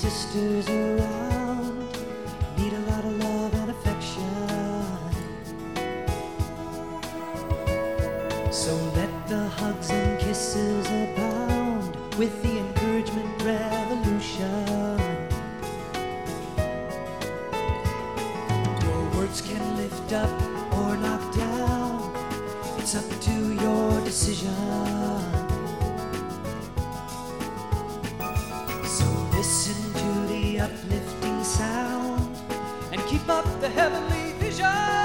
sisters around need a lot of love and affection. So let the hugs and kisses abound with the encouragement revolution. Your words can lift up or knock down. It's up to your decision. So listen to the uplifting sound and keep up the heavenly vision.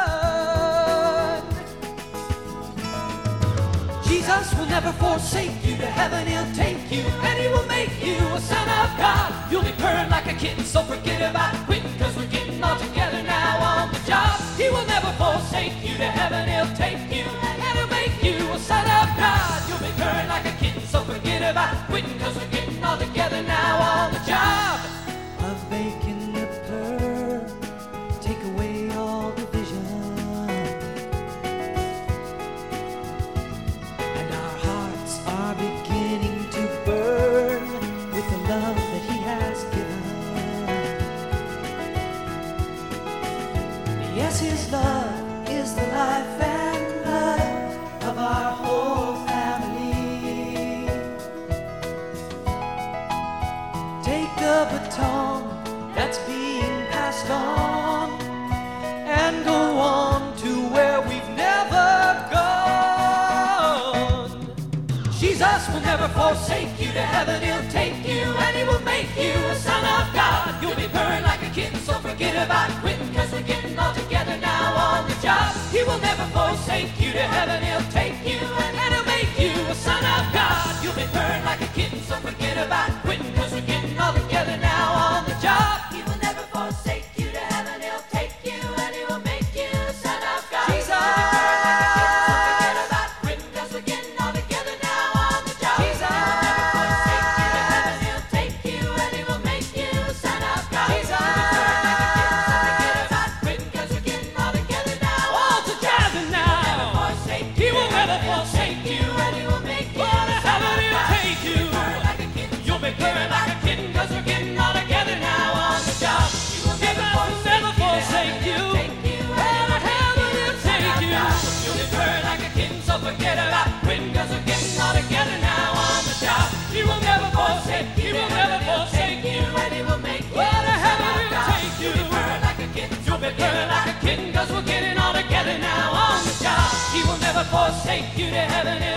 Jesus will never forsake you. To heaven he'll take you, and he will make you a son of God. You'll be purring like a kitten, so forget about quitting, 'cause we're getting all together now on the job. He will never forsake you. To heaven he'll take you, and he'll make you a son of God. You'll be purring like a kitten, so forget about quitting, 'cause we're getting all together now on the job. Love making the purr, take away all division. And our hearts are beginning to burn with the love that he has given. Yes, his love is the life and blood of our whole family. Take the baton that's being passed on and go on to where we've never gone. Jesus will never forsake you. To heaven he'll take you, and he will make you a son of God. You'll be purring like a kitten, so forget about quitting, 'cause we're getting all together now on the job. He will never forsake you. To heaven he'll take you, and he'll make you a son of God. You'll be purring like a kitten, so forget about quitting, 'cause we're getting all together now on the job. He will never forsake you. To heaven he'll take you, and he will make you a son of God. Jesus. Forget about quitting, 'cause we're getting all together now on the job. He will never forsake you. He will never forsake you, and he will make you. Well, to heaven he'll take you. You'll be purring like a kitten. You'll be purring like a kitten, 'cause we're getting all together now on the job. He will never forsake you. To heaven